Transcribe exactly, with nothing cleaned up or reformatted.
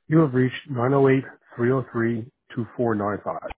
You have reached nine oh eight, three oh three, two four nine five.